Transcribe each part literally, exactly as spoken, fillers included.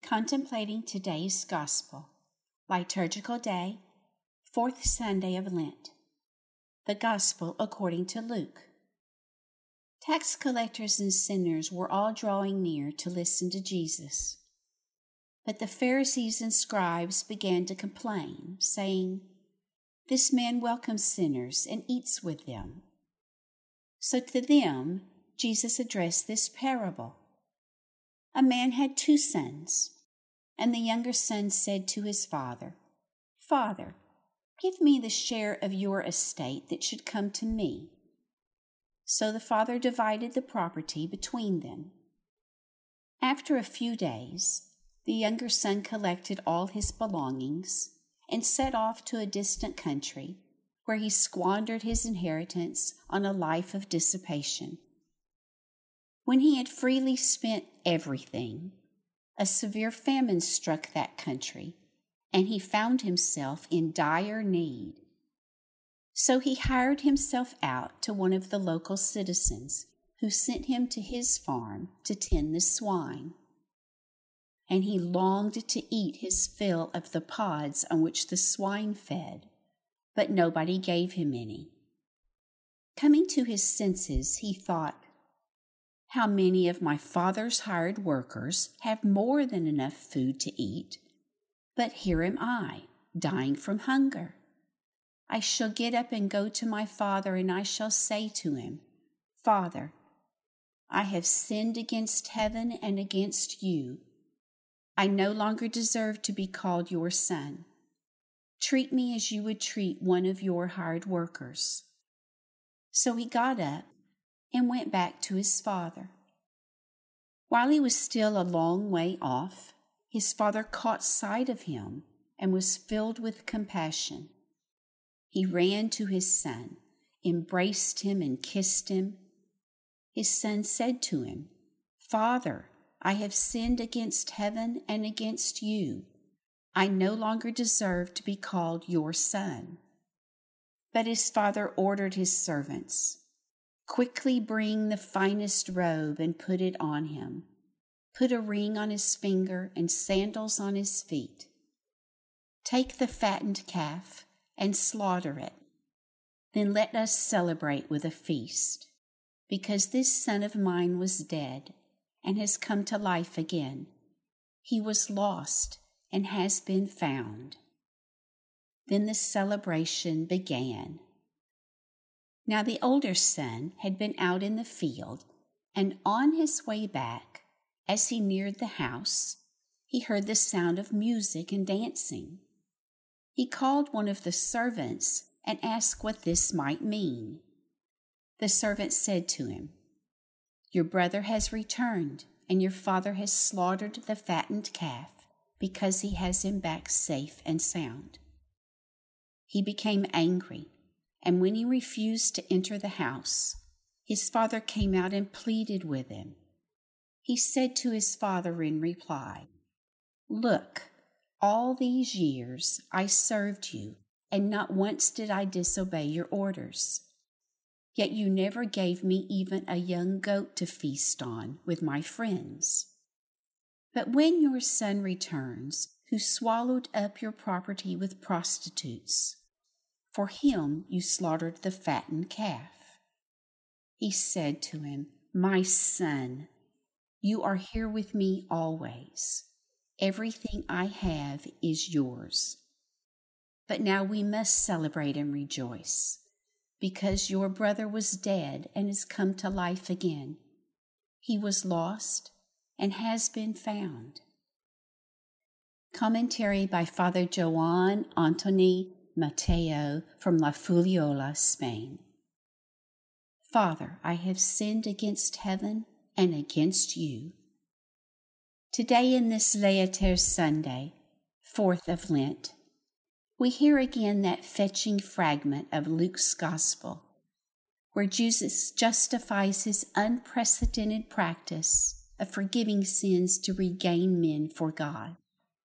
Contemplating today's Gospel, Liturgical Day, fourth Sunday of Lent. The Gospel according to Luke. Tax collectors and sinners were all drawing near to listen to Jesus. But the Pharisees and scribes began to complain, saying, "This man welcomes sinners and eats with them." So to them Jesus addressed this parable. A man had two sons. And the younger son said to his father, "Father, give me the share of your estate that should come to me." So the father divided the property between them. After a few days, the younger son collected all his belongings and set off to a distant country, where he squandered his inheritance on a life of dissipation. When he had freely spent everything, a severe famine struck that country, and he found himself in dire need. So he hired himself out to one of the local citizens, who sent him to his farm to tend the swine. And he longed to eat his fill of the pods on which the swine fed, but nobody gave him any. Coming to his senses, he thought, "How many of my father's hired workers have more than enough food to eat, but here am I, dying from hunger. I shall get up and go to my father, and I shall say to him, 'Father, I have sinned against heaven and against you. I no longer deserve to be called your son. Treat me as you would treat one of your hired workers.'" So he got up and went back to his father. While he was still a long way off, his father caught sight of him and was filled with compassion. He ran to his son, embraced him, and kissed him. His son said to him, "Father, I have sinned against heaven and against you. I no longer deserve to be called your son." But his father ordered his servants, "Quickly bring the finest robe and put it on him. Put a ring on his finger and sandals on his feet. Take the fattened calf and slaughter it. Then let us celebrate with a feast, because this son of mine was dead and has come to life again. He was lost and has been found." Then the celebration began. Now the older son had been out in the field, and on his way back, as he neared the house, he heard the sound of music and dancing. He called one of the servants and asked what this might mean. The servant said to him, "Your brother has returned, and your father has slaughtered the fattened calf, because he has him back safe and sound." He became angry, and when he refused to enter the house, his father came out and pleaded with him. He said to his father in reply, "Look, all these years I served you, and not once did I disobey your orders. Yet you never gave me even a young goat to feast on with my friends. But when your son returns, who swallowed up your property with prostitutes, for him you slaughtered the fattened calf." He said to him, "My son, you are here with me always. Everything I have is yours. But now we must celebrate and rejoice, because your brother was dead and has come to life again. He was lost and has been found." Commentary by Father Joan Antoni Mateo from La Fuliola, Spain. "Father, I have sinned against heaven and against you." Today, in this Laetare Sunday, fourth of Lent, we hear again that fetching fragment of Luke's Gospel, where Jesus justifies his unprecedented practice of forgiving sins to regain men for God.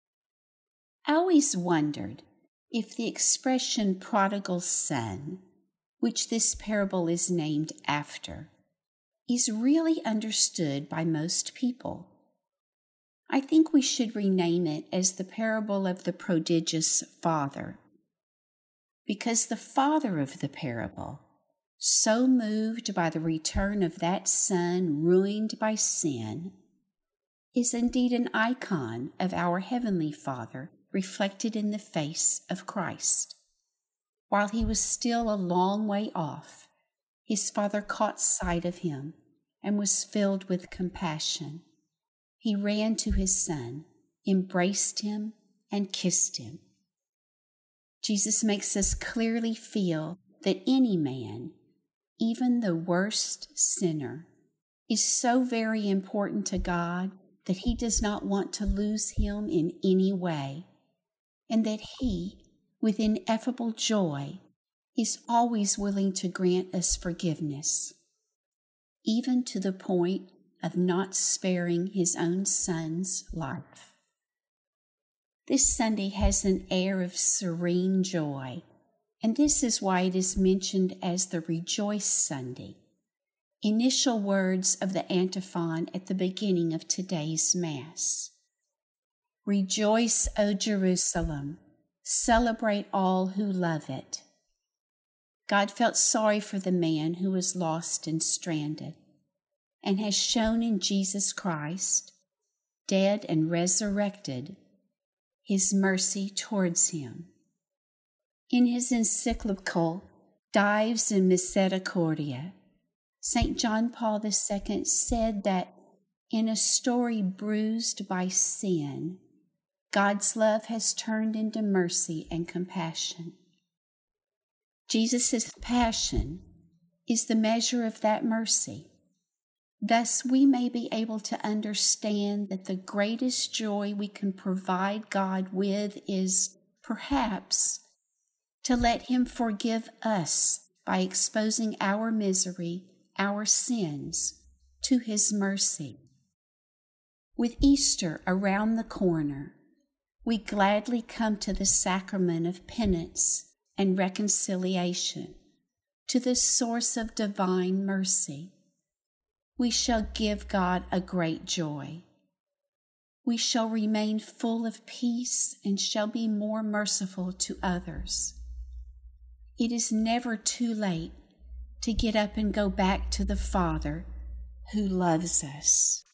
I always wondered if the expression prodigal son, which this parable is named after, is really understood by most people. I think we should rename it as the parable of the prodigious father, because the father of the parable, so moved by the return of that son ruined by sin, is indeed an icon of our Heavenly Father reflected in the face of Christ. While he was still a long way off, his father caught sight of him and was filled with compassion. He ran to his son, embraced him, and kissed him. Jesus makes us clearly feel that any man, even the worst sinner, is so very important to God that he does not want to lose him in any way, and that he, with ineffable joy, is always willing to grant us forgiveness, even to the point of not sparing his own son's life. This Sunday has an air of serene joy, and this is why it is mentioned as the Rejoice Sunday, initial words of the antiphon at the beginning of today's Mass. Rejoice, O Jerusalem, celebrate all who love it. God felt sorry for the man who was lost and stranded, and has shown in Jesus Christ, dead and resurrected, his mercy towards him. In his encyclical Dives in Misericordia, Saint John Paul the Second said that in a story bruised by sin, God's love has turned into mercy and compassion. Jesus' passion is the measure of that mercy. Thus, we may be able to understand that the greatest joy we can provide God with is, perhaps, to let Him forgive us by exposing our misery, our sins, to His mercy. With Easter around the corner, we gladly come to the sacrament of penance and reconciliation, to the source of divine mercy. We shall give God a great joy. We shall remain full of peace and shall be more merciful to others. It is never too late to get up and go back to the Father who loves us.